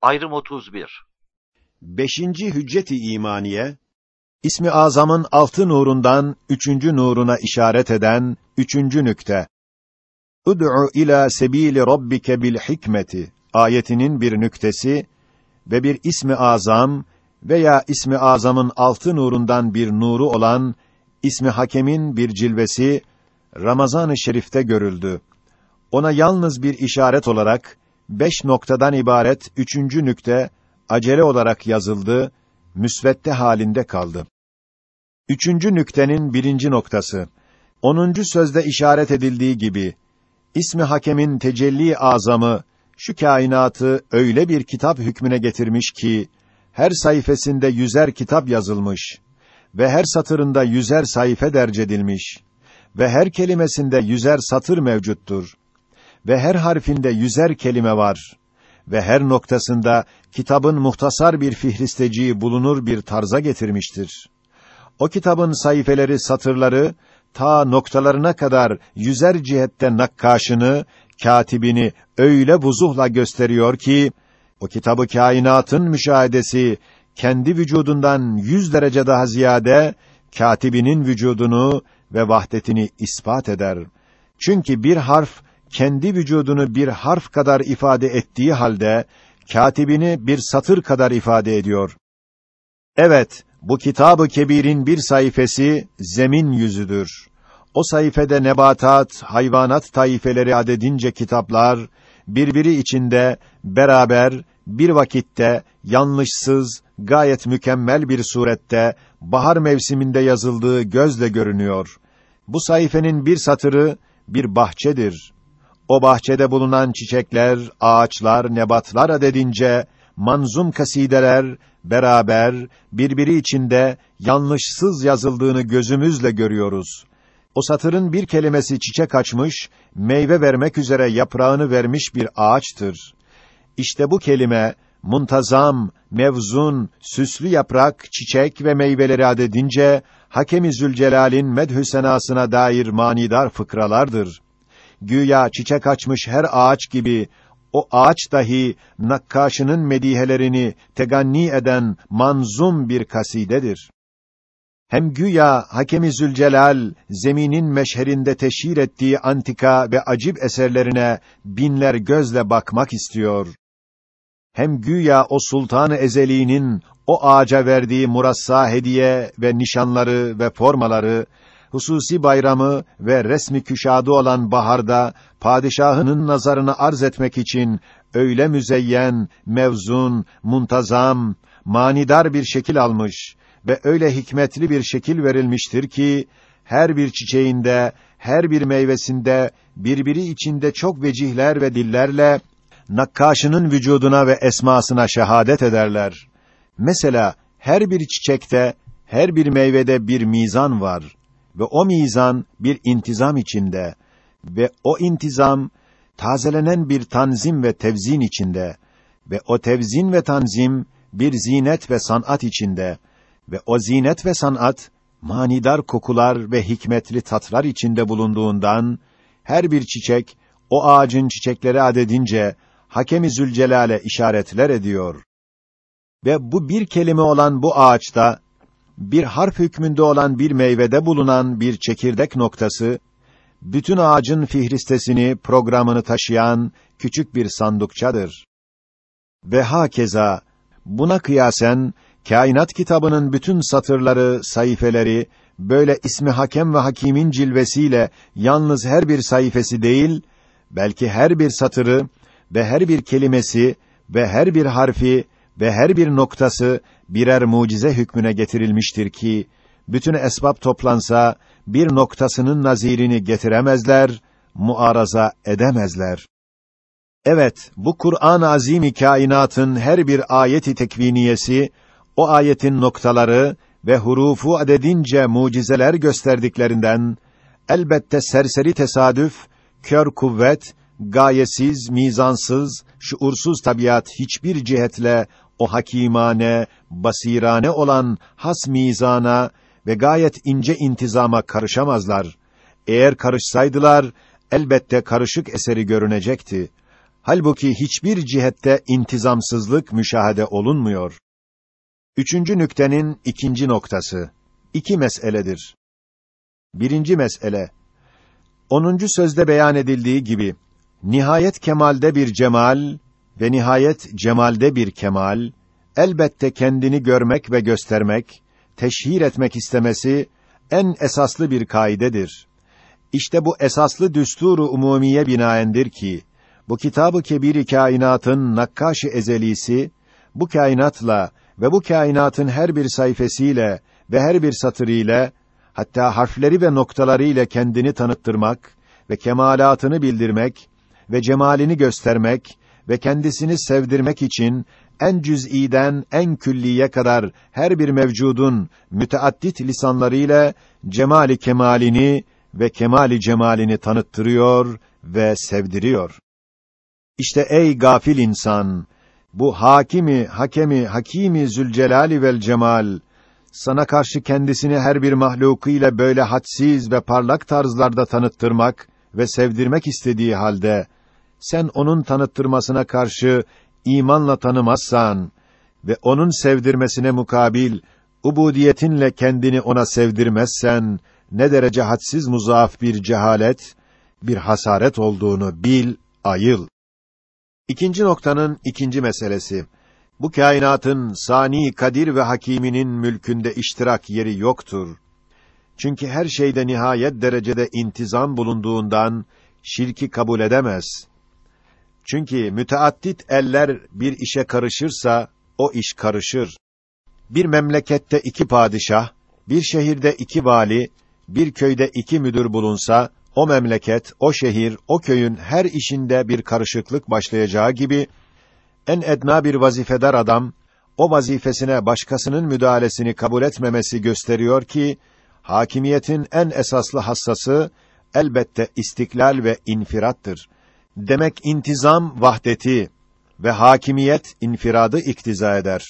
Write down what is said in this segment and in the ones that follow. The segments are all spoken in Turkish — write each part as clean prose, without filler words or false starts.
Ayrım 31. Beşinci hüccet-i imaniye, İsmi Azam'ın altı nurundan üçüncü nuruna işaret eden üçüncü nükte. Ud'u ila sebili rabbike bil hikmeti ayetinin bir nüktesi ve bir İsmi Azam veya İsmi Azam'ın altı nurundan bir nuru olan İsmi Hakem'in bir cilvesi Ramazan-ı Şerif'te görüldü. Ona yalnız bir işaret olarak 5 noktadan ibaret üçüncü nükte acele olarak yazıldı, müsvedde halinde kaldı. Üçüncü nüktenin birinci noktası, 10. sözde işaret edildiği gibi, İsmi Hakem'in tecelli azamı, şu kainatı öyle bir kitap hükmüne getirmiş ki, her sayfasında 100'er kitap yazılmış ve her satırında 100'er sayfa derc edilmiş ve her kelimesinde 100'er satır mevcuttur ve her harfinde 100'er kelime var ve her noktasında kitabın muhtasar bir fihristeciği bulunur bir tarza getirmiştir. O kitabın sayfeleri, satırları, ta noktalarına kadar 100'er cihette nakkaşını, katibini öyle vuzuhla gösteriyor ki, o kitabı kainatın müşahedesi, kendi vücudundan 100 derece daha ziyade, katibinin vücudunu ve vahdetini ispat eder. Çünkü bir harf, kendi vücudunu bir harf kadar ifade ettiği halde, katibini bir satır kadar ifade ediyor. Evet, bu Kitab-ı Kebir'in bir sayfası zemin yüzüdür. O sayfede nebatat, hayvanat taifeleri adedince kitaplar, birbiri içinde, beraber, bir vakitte, yanlışsız, gayet mükemmel bir surette, bahar mevsiminde yazıldığı gözle görünüyor. Bu sayfenin bir satırı, bir bahçedir. O bahçede bulunan çiçekler, ağaçlar, nebatlar adedince, manzum kasideler, beraber, birbiri içinde, yanlışsız yazıldığını gözümüzle görüyoruz. O satırın bir kelimesi çiçek açmış, meyve vermek üzere yaprağını vermiş bir ağaçtır. İşte bu kelime, muntazam, mevzun, süslü yaprak, çiçek ve meyveleri adedince, Hakem-i Zülcelal'in medhü senasına dair manidar fıkralardır. Güya çiçek açmış her ağaç gibi, o ağaç dahi, nakkaşının medihelerini teganni eden manzum bir kasidedir. Hem güya Hakem-i Zülcelal, zeminin meşherinde teşhir ettiği antika ve acib eserlerine binler gözle bakmak istiyor. Hem güya o Sultan-ı Ezeli'nin o ağaca verdiği murassa hediye ve nişanları ve formaları, hususi bayramı ve resmi küşadı olan baharda, padişahının nazarına arz etmek için öyle müzeyyen, mevzun, muntazam, manidar bir şekil almış ve öyle hikmetli bir şekil verilmiştir ki, her bir çiçeğinde, her bir meyvesinde, birbiri içinde çok vecihler ve dillerle, nakkaşının vücuduna ve esmasına şehadet ederler. Mesela, her bir çiçekte, her bir meyvede bir mizan var ve o mizan bir intizam içinde ve o intizam, tazelenen bir tanzim ve tevzin içinde ve o tevzin ve tanzim, bir zinet ve sanat içinde ve o zinet ve sanat, manidar kokular ve hikmetli tatlar içinde bulunduğundan, her bir çiçek, o ağacın çiçekleri adedince, Hakem-i Zülcelal'e işaretler ediyor. Ve bu bir kelime olan bu ağaçta, bir harf hükmünde olan bir meyvede bulunan bir çekirdek noktası, bütün ağacın fihristesini, programını taşıyan küçük bir sandukçadır. Ve hakeza, buna kıyasen, kainat kitabının bütün satırları, sayfeleri, böyle İsmi Hakem ve Hakîm'in cilvesiyle, yalnız her bir sayfası değil, belki her bir satırı, ve her bir kelimesi, ve her bir harfi, ve her bir noktası, birer mucize hükmüne getirilmiştir ki, bütün esbab toplansa, bir noktasının nazirini getiremezler, muaraza edemezler. Evet, bu Kur'an-ı Azim-i kainatın her bir ayet-i tekviniyesi, o ayetin noktaları ve hurufu adedince mucizeler gösterdiklerinden, elbette serseri tesadüf, kör kuvvet, gayesiz, mizansız, şuursuz tabiat hiçbir cihetle o hakîmane, basirane olan has mizana ve gayet ince intizama karışamazlar. Eğer karışsaydılar, elbette karışık eseri görünecekti. Halbuki hiçbir cihette intizamsızlık müşahede olunmuyor. Üçüncü nüktenin ikinci noktası. 2 meseledir. Birinci mesele, 10. sözde beyan edildiği gibi, nihayet kemalde bir cemal ve nihayet cemalde bir kemal, elbette kendini görmek ve göstermek, teşhir etmek istemesi, en esaslı bir kaidedir. İşte bu esaslı düsturu umumiye binaendir ki, bu kitab-ı kebir-i kainatın nakkaş-ı ezelisi, bu kainatla ve bu kainatın her bir sayfasıyla ve her bir satırıyla, hatta harfleri ve noktalarıyla kendini tanıttırmak ve kemalatını bildirmek ve cemalini göstermek ve kendisini sevdirmek için en cüz'iden en külliye kadar her bir mevcudun müteaddit lisanlarıyla cemali kemalini ve kemali cemalini tanıttırıyor ve sevdiriyor. İşte ey gafil insan, bu hakimi, hakimi Zülcelali vel Cemal, sana karşı kendisini her bir mahlukuyla böyle hadsiz ve parlak tarzlarda tanıttırmak ve sevdirmek istediği halde, sen onun tanıttırmasına karşı imanla tanımazsan ve onun sevdirmesine mukabil ubudiyetinle kendini ona sevdirmezsen, ne derece hadsiz muzaaf bir cehalet, bir hasaret olduğunu bil, ayıl. İkinci noktanın ikinci meselesi, bu kainatın sani kadir ve hakiminin mülkünde iştirak yeri yoktur. Çünkü her şeyde nihayet derecede intizam bulunduğundan şirki kabul edemez. Çünkü müteaddit eller bir işe karışırsa o iş karışır. Bir memlekette 2 padişah, bir şehirde 2 vali, bir köyde 2 müdür bulunsa, o memleket, o şehir, o köyün her işinde bir karışıklık başlayacağı gibi, en edna bir vazifedar adam, o vazifesine başkasının müdahalesini kabul etmemesi gösteriyor ki, hakimiyetin en esaslı hassası, elbette istiklal ve infirattır. Demek intizam vahdeti ve hakimiyet infiradı iktiza eder.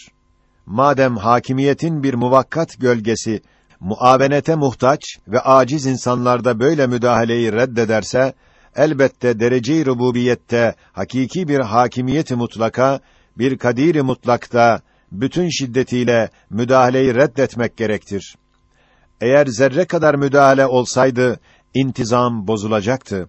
Madem hakimiyetin bir muvakkat gölgesi, muavenete muhtaç ve aciz insanlarda böyle müdahaleyi reddederse, elbette derece-i rububiyette hakiki bir hakimiyeti mutlaka, bir kadir-i mutlakta bütün şiddetiyle müdahaleyi reddetmek gerektir. Eğer zerre kadar müdahale olsaydı, intizam bozulacaktı.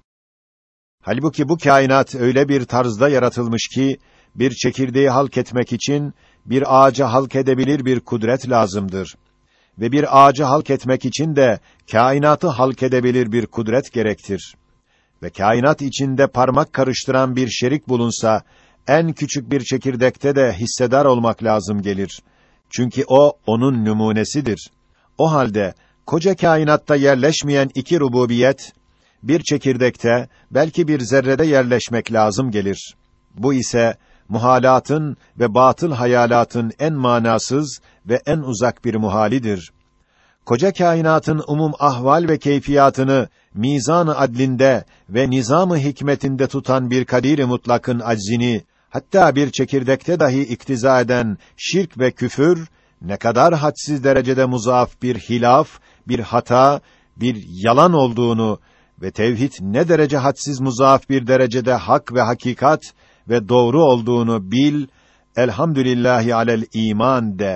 Halbuki bu kainat öyle bir tarzda yaratılmış ki, bir çekirdeği halk etmek için, bir ağaca halk edebilir bir kudret lazımdır. Ve bir ağacı halk etmek için de, kainatı halk edebilir bir kudret gerektir. Ve kainat içinde parmak karıştıran bir şerik bulunsa, en küçük bir çekirdekte de hissedar olmak lazım gelir. Çünkü o, onun numunesidir. O halde, koca kainatta yerleşmeyen 2 rububiyet, bir çekirdekte, belki bir zerrede yerleşmek lazım gelir. Bu ise, muhalatın ve batıl hayalatın en manasız ve en uzak bir muhalidir. Koca kainatın umum ahval ve keyfiyatını mizan-ı adlinde ve nizam-ı hikmetinde tutan bir kadir-i mutlakın aczini, hatta bir çekirdekte dahi iktiza eden şirk ve küfür, ne kadar hadsiz derecede muzaaf bir hilaf, bir hata, bir yalan olduğunu ve tevhid ne derece hadsiz muzaaf bir derecede hak ve hakikat ve doğru olduğunu bil, elhamdülillahi alel iman de.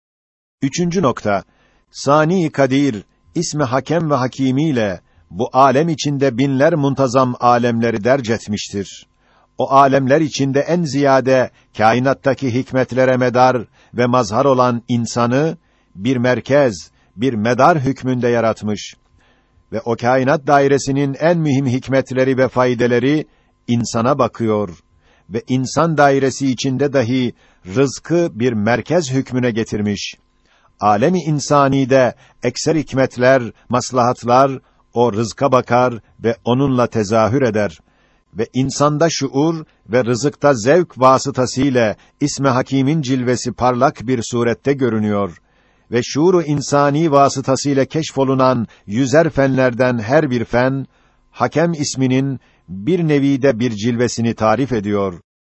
Üçüncü nokta, Sani Kadir, ismi Hakem ve Hakimiyle, bu alem içinde binler muntazam alemleri derc etmiştir. O alemler içinde en ziyade, kainattaki hikmetlere medar ve mazhar olan insanı, bir merkez, bir medar hükmünde yaratmış. Ve o kainat dairesinin en mühim hikmetleri ve faydeleri, insana bakıyor. Ve insan dairesi içinde dahi, rızkı bir merkez hükmüne getirmiş. Alemi insanide ekser hikmetler, maslahatlar o rızka bakar ve onunla tezahür eder ve insanda şuur ve rızıkta zevk vasıtasıyla ismi Hakîm'in cilvesi parlak bir surette görünüyor ve şuuru insani vasıtasıyla keşfolunan yüzer fenlerden her bir fen Hakem isminin bir nevide bir cilvesini tarif ediyor.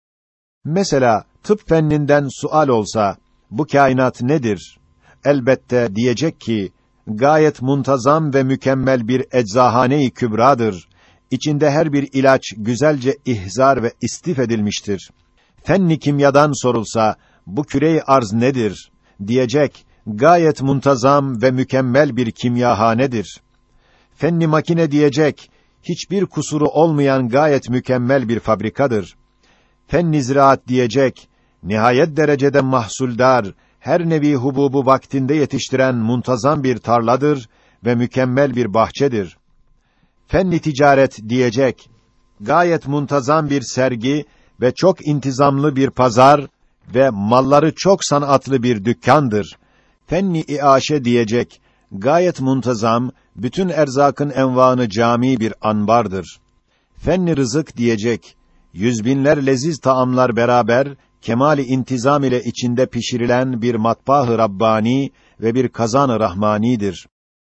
Mesela tıp fenninden sual olsa bu kainat nedir? Elbette diyecek ki, gayet muntazam ve mükemmel bir eczahane-i kübradır. içinde her bir ilaç güzelce ihzar ve istif edilmiştir. Fenni kimyadan sorulsa, bu küre-i arz nedir? Diyecek, gayet muntazam ve mükemmel bir kimyahanedir. Fenni makine diyecek, hiçbir kusuru olmayan gayet mükemmel bir fabrikadır. Fenni ziraat diyecek, nihayet derecede mahsuldar, her nevi hububu vaktinde yetiştiren muntazam bir tarladır ve mükemmel bir bahçedir. Fenni ticaret diyecek, gayet muntazam bir sergi ve çok intizamlı bir pazar ve malları çok sanatlı bir dükkandır. Fenni iaşe diyecek, gayet muntazam, bütün erzakın envaını cami bir anbardır. Fenni rızık diyecek, yüzbinler leziz taamlar beraber, kemali intizam ile içinde pişirilen bir matbah-ı Rabbani ve bir kazan-ı Rahmani'dir.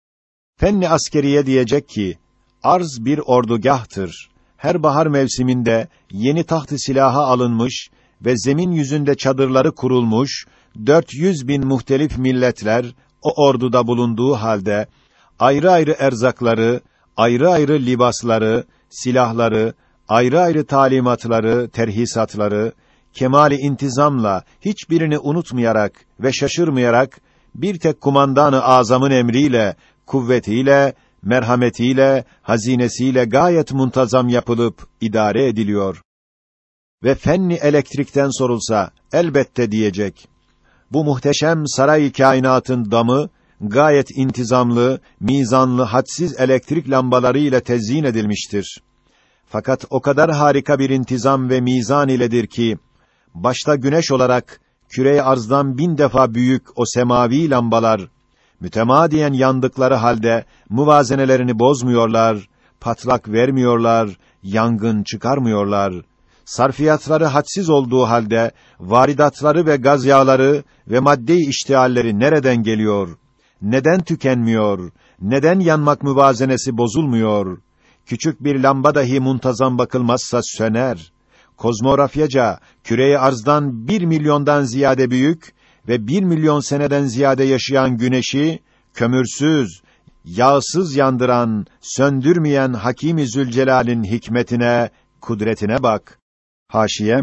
Fenni askeriye diyecek ki, arz bir ordugahtır. Her bahar mevsiminde yeni taht-ı silaha alınmış ve zemin yüzünde çadırları kurulmuş, 400.000 muhtelif milletler o orduda bulunduğu halde, ayrı ayrı erzakları, ayrı ayrı libasları, silahları, ayrı ayrı talimatları, terhisatları, kemali intizamla, hiçbirini unutmayarak ve şaşırmayarak, bir tek kumandan-ı azamın emriyle, kuvvetiyle, merhametiyle, hazinesiyle gayet muntazam yapılıp idare ediliyor. Ve fenni elektrikten sorulsa, elbette diyecek, bu muhteşem saray-ı kainatın damı, gayet intizamlı, mizanlı, hadsiz elektrik lambaları ile tezyin edilmiştir. Fakat o kadar harika bir intizam ve mizan iledir ki, başta güneş olarak, küre-i arzdan 1000 defa büyük o semavi lambalar, mütemadiyen yandıkları halde, muvazenelerini bozmuyorlar, patlak vermiyorlar, yangın çıkarmıyorlar. Sarfiyatları hadsiz olduğu halde, varidatları ve gaz yağları ve madde-i iştihalleri nereden geliyor? Neden tükenmiyor? Neden yanmak müvazenesi bozulmuyor? Küçük bir lamba dahi muntazam bakılmazsa söner. Kozmografyaca, küre-i arzdan 1 milyondan ziyade büyük ve 1 milyon seneden ziyade yaşayan güneşi, kömürsüz, yağsız yandıran, söndürmeyen Hakim-i Zülcelal'in hikmetine, kudretine bak. Haşiye,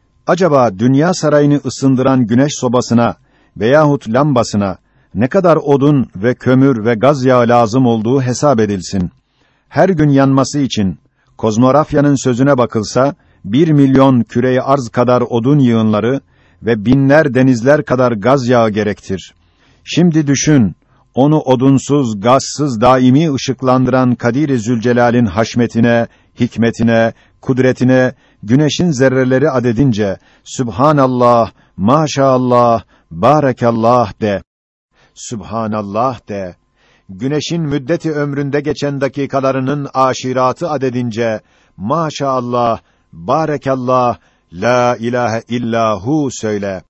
acaba dünya sarayını ısındıran güneş sobasına veyahut lambasına ne kadar odun ve kömür ve gaz yağı lazım olduğu hesap edilsin. Her gün yanması için, kozmografyanın sözüne bakılsa, 1 milyon küre-i arz kadar odun yığınları ve binler denizler kadar gaz yağı gerektir. Şimdi düşün, onu odunsuz, gazsız daimi ışıklandıran Kadir-i Zülcelal'in haşmetine, hikmetine, kudretine, güneşin zerreleri adedince, Sübhanallah, Maşallah, Barakallah de. Sübhanallah de. Güneşin müddeti ömründe geçen dakikalarının aşiratı adedince, Maşallah, Barakallah, La ilahe illahu söyle.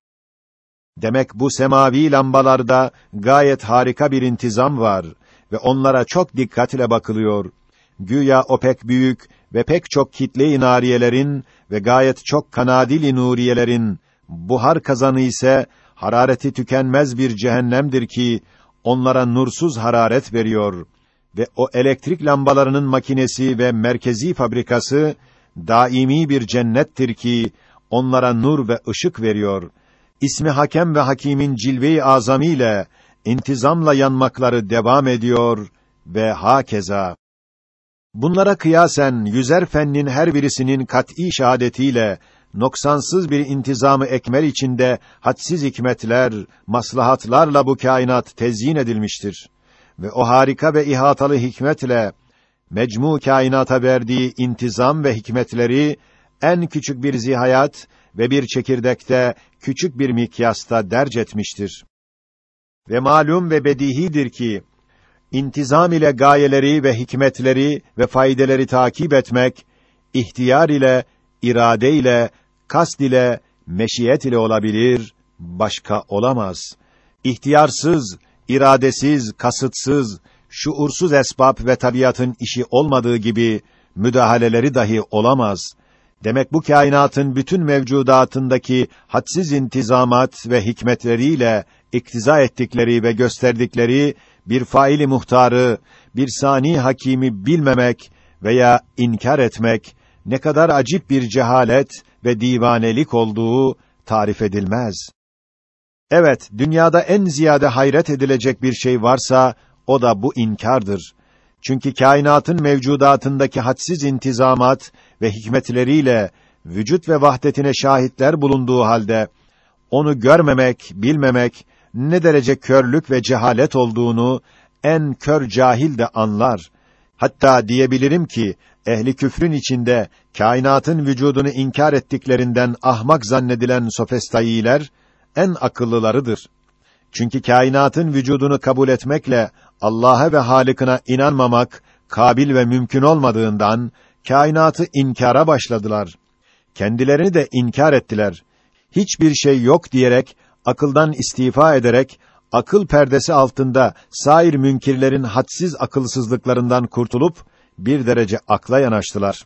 Demek bu semavi lambalarda gayet harika bir intizam var ve onlara çok dikkatle bakılıyor. Güya o pek büyük ve pek çok kitle-i nariyelerin ve gayet çok kanadil-i nuriyelerin buhar kazanı ise harareti tükenmez bir cehennemdir ki onlara nursuz hararet veriyor ve o elektrik lambalarının makinesi ve merkezi fabrikası daimi bir cennettir ki onlara nur ve ışık veriyor. İsmi Hakem ve Hakîm'in cilve-i azamiyle intizamla yanmakları devam ediyor ve hakeza. Bunlara kıyasen yüzer fennin her birisinin kat'î şahadetiyle noksansız bir intizamı ekmel içinde hadsiz hikmetler, maslahatlarla bu kainat tezyin edilmiştir ve o harika ve ihatalı hikmetle mecmu kainata verdiği intizam ve hikmetleri en küçük bir zihayat ve bir çekirdekte küçük bir mikyasta derc etmiştir. Ve malum ve bedihidir ki intizam ile gayeleri ve hikmetleri ve faydeleri takip etmek ihtiyar ile, irade ile, kast ile, meşiyet ile olabilir, başka olamaz. İhtiyarsız, iradesiz, kasıtsız, şuursuz esbab ve tabiatın işi olmadığı gibi müdahaleleri dahi olamaz. Demek bu kainatın bütün mevcudatındaki hadsiz intizamat ve hikmetleriyle iktiza ettikleri ve gösterdikleri bir faili muhtarı, bir sani hakimi bilmemek veya inkar etmek ne kadar acip bir cehalet ve divanelik olduğu tarif edilmez. Evet, dünyada en ziyade hayret edilecek bir şey varsa o da bu inkardır. Çünkü kainatın mevcudatındaki hadsiz intizamat ve hikmetleriyle vücut ve vahdetine şahitler bulunduğu halde onu görmemek, bilmemek ne derece körlük ve cehalet olduğunu en kör cahil de anlar. Hatta diyebilirim ki ehli küfrün içinde kainatın vücudunu inkar ettiklerinden ahmak zannedilen sofistailer en akıllılarıdır. Çünkü kainatın vücudunu kabul etmekle Allah'a ve Halık'ına inanmamak kabil ve mümkün olmadığından kainatı inkara başladılar. Kendilerini de inkar ettiler. Hiçbir şey yok diyerek, akıldan istifa ederek, akıl perdesi altında sair münkirlerin hadsiz akılsızlıklarından kurtulup bir derece akla yanaştılar.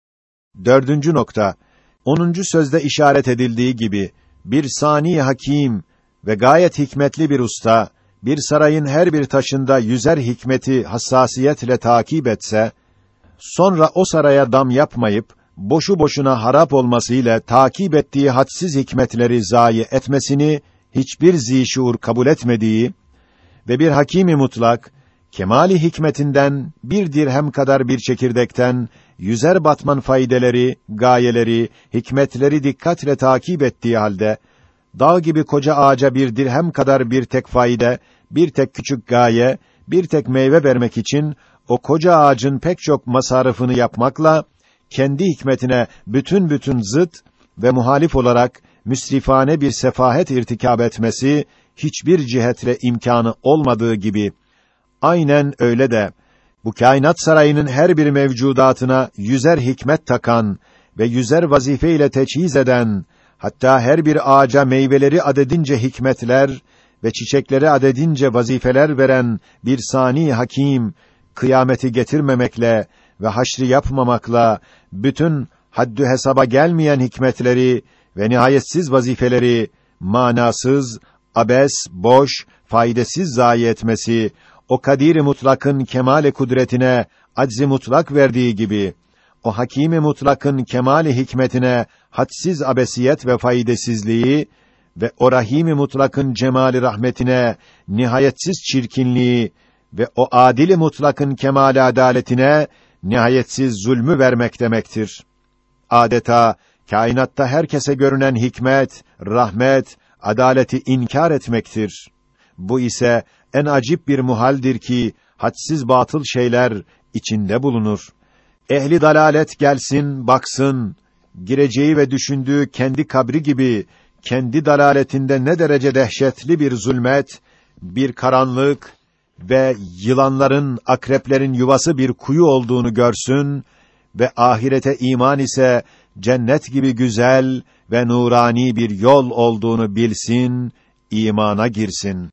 4. nokta. 10. sözde işaret edildiği gibi bir sani hakim ve gayet hikmetli bir usta bir sarayın her bir taşında yüzer hikmeti hassasiyetle takip etse, sonra o saraya dam yapmayıp boşu boşuna harap olmasıyla takip ettiği hadsiz hikmetleri zayi etmesini hiçbir zîşuur kabul etmediği ve bir hakîm-i mutlak kemâli hikmetinden bir dirhem kadar bir çekirdekten yüzer batman faydeleri, gayeleri, hikmetleri dikkatle takip ettiği halde dağ gibi koca ağaca bir dirhem kadar bir tek fayde, bir tek küçük gaye, bir tek meyve vermek için o koca ağacın pek çok masarifini yapmakla kendi hikmetine bütün zıt ve muhalif olarak müsrifane bir sefahet irtikab etmesi hiçbir cihetle imkanı olmadığı gibi, aynen öyle de bu kainat sarayının her bir mevcudatına yüzer hikmet takan ve yüzer vazife ile teçhiz eden, hatta her bir ağaca meyveleri adedince hikmetler ve çiçekleri adedince vazifeler veren bir sani hakim, kıyameti getirmemekle ve haşri yapmamakla bütün haddü hesaba gelmeyen hikmetleri ve nihayetsiz vazifeleri manasız, abes, boş, faydasız zayi etmesi, o kadir-i mutlakın kemale kudretine acz-i mutlak verdiği gibi, o hakim-i mutlakın kemale hikmetine hadsiz abesiyet ve faydasızlığı ve o rahim-i mutlakın cemali rahmetine nihayetsiz çirkinliği ve o adil-i mutlakın kemale adaletine nihayetsiz zulmü vermek demektir. Adeta kainatta herkese görünen hikmet, rahmet, adaleti inkar etmektir. Bu ise en acip bir muhaldir ki hadsiz batıl şeyler içinde bulunur. Ehli dalalet gelsin, baksın, gireceği ve düşündüğü kendi kabri gibi kendi dalaletinde ne derece dehşetli bir zulmet, bir karanlık ve yılanların, akreplerin yuvası bir kuyu olduğunu görsün ve ahirete iman ise cennet gibi güzel ve nurani bir yol olduğunu bilsin, imana girsin.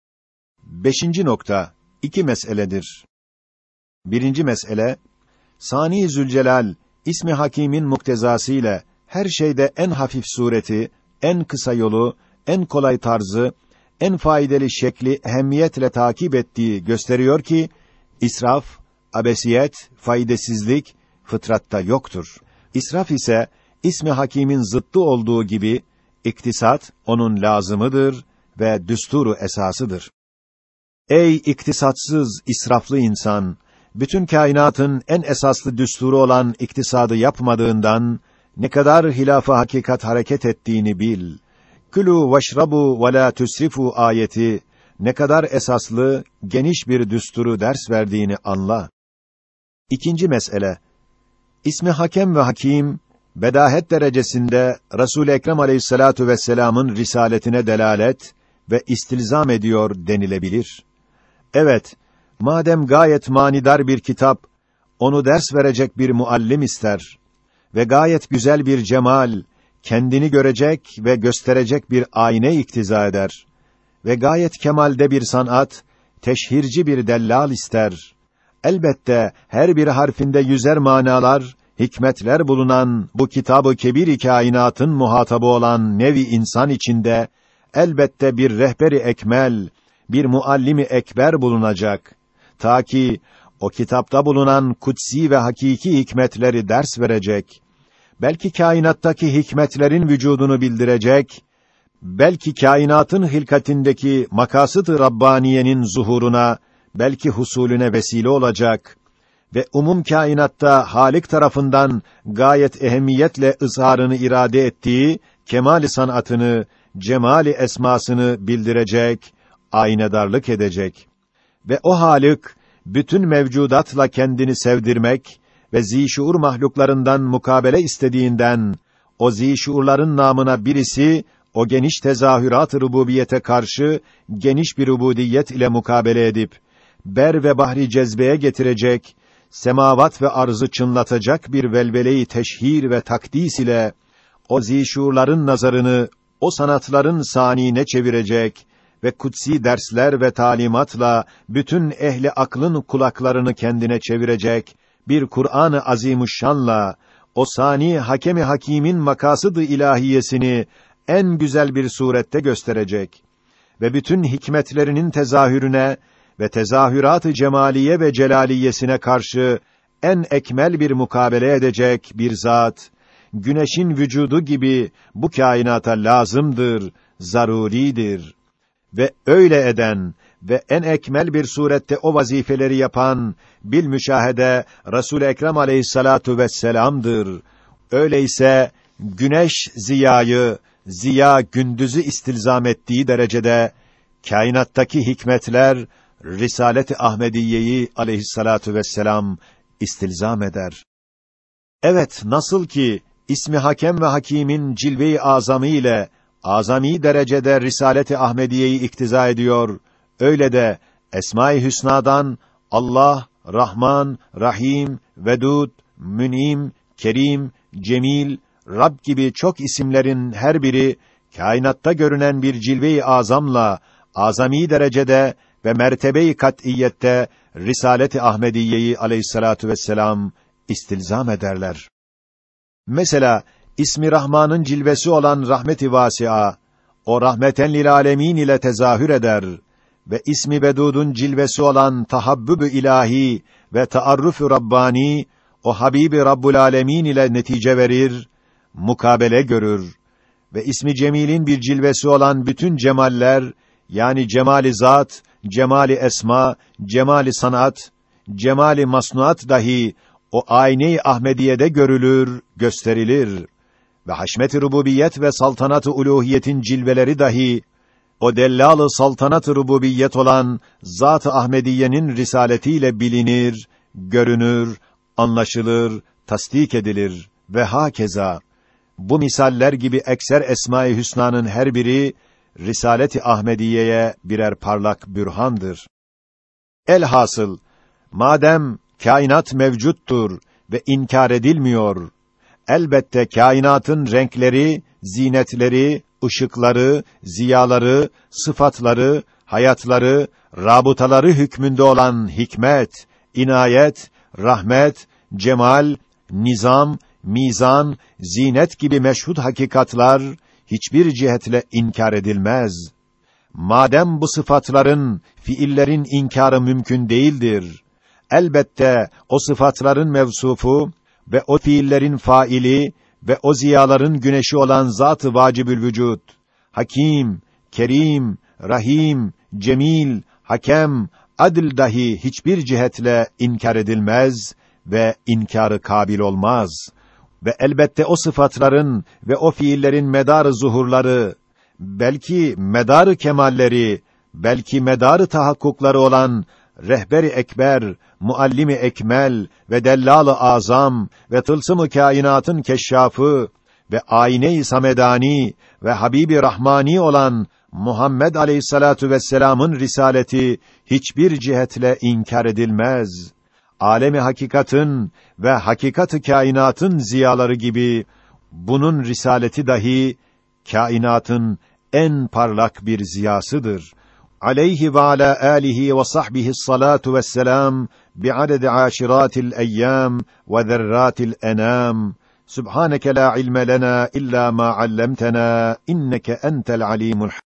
5. nokta. 2 meseledir. 1. mesele, Sani Zülcelal ismi Hakîm'in muktezası ile her şeyde en hafif sureti, en kısa yolu, en kolay tarzı, en faydalı şekli ehemmiyetle takip ettiği gösteriyor ki israf, abesiyet, faydasızlık fıtratta yoktur. İsraf ise ismi Hakîm'in zıttı olduğu gibi iktisat onun lazımıdır ve düsturu esasıdır. Ey iktisatsız, israflı insan! Bütün kainatın en esaslı düsturu olan iktisadı yapmadığından ne kadar hilaf-ı hakikat hareket ettiğini bil. Külû veşrabû ve lâ tüsrifû ayeti ne kadar esaslı, geniş bir düsturu ders verdiğini anla. 2. mesele, İsmi Hakem ve Hakim bedahet derecesinde Resul-i Ekrem Aleyhissalatu vesselam'ın risaletine delalet ve istilzam ediyor denilebilir. Evet, madem gayet manidar bir kitap, onu ders verecek bir muallim ister ve gayet güzel bir cemal, kendini görecek ve gösterecek bir ayna iktiza eder ve gayet kemalde bir sanat, teşhirci bir dellal ister. Elbette her bir harfinde yüzer manalar, hikmetler bulunan bu kitab-ı kebir-i kainatın muhatabı olan nevi insan içinde elbette bir rehber-i ekmel, bir muallimi ekber bulunacak. Ta ki o kitapta bulunan kutsi ve hakiki hikmetleri ders verecek, belki kainattaki hikmetlerin vücudunu bildirecek, belki kainatın hilkatindeki makasıd-ı Rabbaniye'nin zuhuruna, belki husulüne vesile olacak ve umum kainatta Halik tarafından gayet ehemmiyetle izharını irade ettiği kemâl-i sanatını, cemâl-i esmasını bildirecek, aynedarlık edecek. Ve o Halik, bütün mevcudatla kendini sevdirmek ve zîşuur mahluklarından mukabele istediğinden, o zîşuurların namına birisi, o geniş tezahürat-ı rububiyete karşı, geniş bir ubudiyet ile mukabele edip, ber ve bahri cezbeye getirecek, semavat ve arzı çınlatacak bir velvele-i teşhir ve takdis ile, o zîşuurların nazarını, o sanatların saniine çevirecek ve kutsi dersler ve talimatla bütün ehli aklın kulaklarını kendine çevirecek bir Kur'an-ı Azimuşşan'la o sani hakem-i hakimin makasıd-ı ilahiyesini en güzel bir surette gösterecek ve bütün hikmetlerinin tezahürüne ve tezahürat-ı cemaliye ve celaliyesine karşı en ekmel bir mukabele edecek bir zat, güneşin vücudu gibi bu kainata lazımdır, zaruridir. Ve öyle eden ve en ekmel bir surette o vazifeleri yapan bilmüşahede Resul-i Ekrem aleyhissalatu vesselam'dır. Öyleyse güneş ziyayı, ziya gündüzü istilzam ettiği derecede kainattaki hikmetler Risalet-i Ahmediye'yi aleyhissalatu vesselam istilzam eder. Evet, nasıl ki İsmi Hakem ve Hakîm'in cilve-i azamı ile azami derecede Risalet-i Ahmediye'yi iktiza ediyor, öyle de Esma-i Hüsna'dan Allah, Rahman, Rahim, Vedud, Mün'im, Kerim, Cemil, Rab gibi çok isimlerin her biri kainatta görünen bir cilve-i azamla azami derecede ve mertebe-i kat'iyette Risalet-i Ahmediye'yi aleyhissalatu vesselam istilzam ederler. Mesela İsmi Rahman'ın cilvesi olan rahmet-i vâsi'a, o rahmeten lil âlemîn ile tezahür eder ve İsmi Vedud'un cilvesi olan tahabbüb-ü ilahi ve taarruf-ü rabbani, o Habib-i Rabbul âlemîn ile netice verir, mukabele görür ve İsmi Cemil'in bir cilvesi olan bütün cemaller, yani cemali zat, cemali esma, cemali sanat, cemali masnuat dahi o ayne-i Ahmediye'de görülür, gösterilir ve haşmet-i rububiyet ve saltanat-ı uluhiyetin cilveleri dahi o dellal-ı saltanat-ı rububiyet olan Zat-ı Ahmediye'nin risaletiyle bilinir, görünür, anlaşılır, tasdik edilir ve hakeza. Bu misaller gibi ekser Esma-i Hüsna'nın her biri Risalet-i Ahmediye'ye birer parlak bürhandır. Elhasıl, madem kainat mevcuttur ve inkar edilmiyor, elbette kainatın renkleri, zinetleri, ışıkları, ziyaları, sıfatları, hayatları, rabıtaları hükmünde olan hikmet, inayet, rahmet, cemal, nizam, mizan, zinet gibi meşhud hakikatlar hiçbir cihetle inkar edilmez. Madem bu sıfatların, fiillerin inkarı mümkün değildir, elbette o sıfatların mevsufu ve o fiillerin faili ve o ziyaların güneşi olan Zat-ı Vacibül Vücud, Hakim, Kerim, Rahim, Cemil, Hakem, Adil dahi hiçbir cihetle inkar edilmez ve inkarı kabil olmaz. Ve elbette o sıfatların ve o fiillerin medar-ı zuhurları, belki medar-ı kemalleri, belki medar-ı tahakkukları olan rehber-i ekber, muallim-i ekmel ve dellal-ı azam ve tılsım-ı kainatın keşşafı ve ayne-i samedani ve Habib-i Rahmani olan Muhammed aleyhissalatu vesselam'ın risaleti hiçbir cihetle inkar edilmez. Alemi hakikatın ve hakikat-ı kainatın ziyaları gibi bunun risaleti dahi kainatın en parlak bir ziyasıdır. Aleyhi ve ala alihi ve sahbihi's salatu vesselam bi'adedi aşiratil eyyam ve zerratil enam. Subhaneke la ilme lena illa ma allamtena inneke entel alimul